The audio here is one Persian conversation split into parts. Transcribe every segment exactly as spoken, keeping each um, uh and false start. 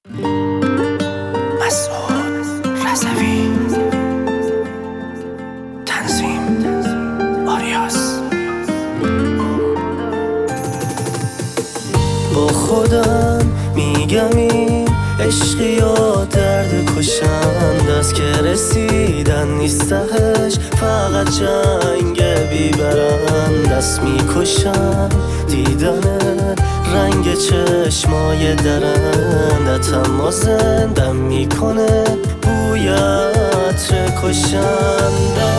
مسعود رضوی، تنظیم آریاس. با خودم میگم این عشقی یا درد کشند است که رسیدن نیستهش، فقط جنگ بیبرند است. میکشم دیدن رنگ چشمای درندت، اما زندم میکنه بوی عطر کشنده.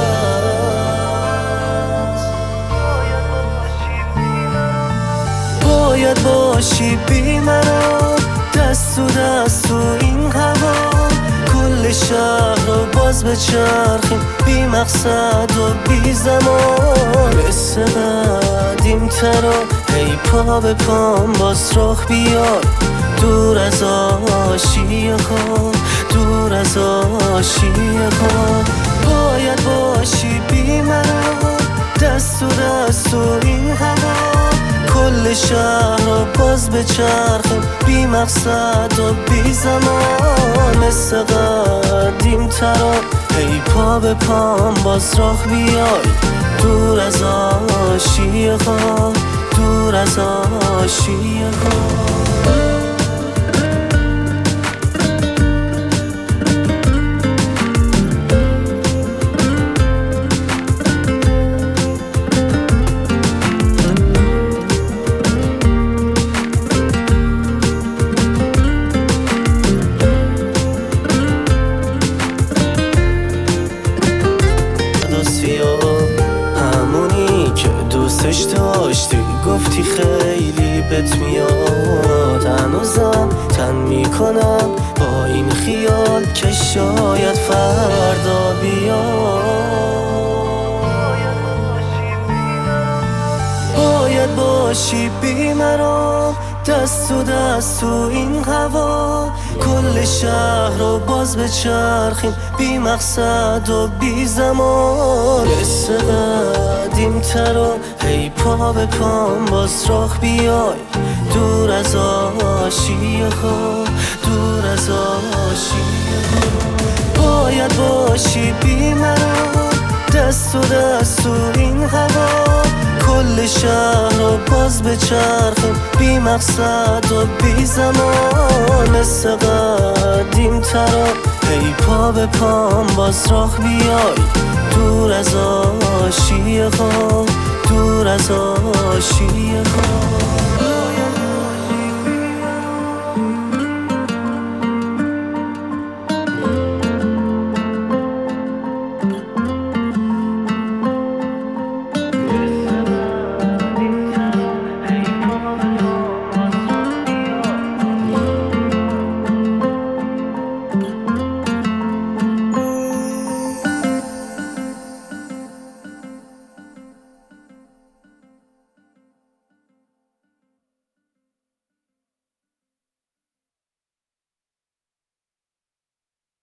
باید باشی بی منو، دست تو دست تو این هوا، کل شهر رو باز بچرخیم بی مقصد و بی زمان. مثل قدیم ترا هی پا به پام باز راه بیار، دور از آشیه ها، دور از آشیه ها. باید باشی بی منو، دست تو دست تو این هوا، کل شهر رو باز بچرخیم بی مقصد و بی زمان. مثل قدیم ترا هی پا به پام باز راه بیای، دور از آشیه ها، دور از آشیه ها. همونی که دوستش داشتی گفتی خیلی بهت میاد، هنوزم تن میکنم با این خیال که شاید فردا بیاد. باید باشی بی مرام، دست تو دست تو این هوا، کل شهر رو باز بچرخیم بی مقصد و بی زمان. مثل قدیم ترا هی پا به پام باز راه بیای، دور از آشیه ها، دور از آشیه ها. باید باشی بی مرا، دست تو دست تو این هوا، کل شهر رو باز بچرخیم بی مقصد و بی زمان. مثل قدیم ترا هی پا به پام باز راه بیای، دور از آشیه ها، دور از آشیه ها.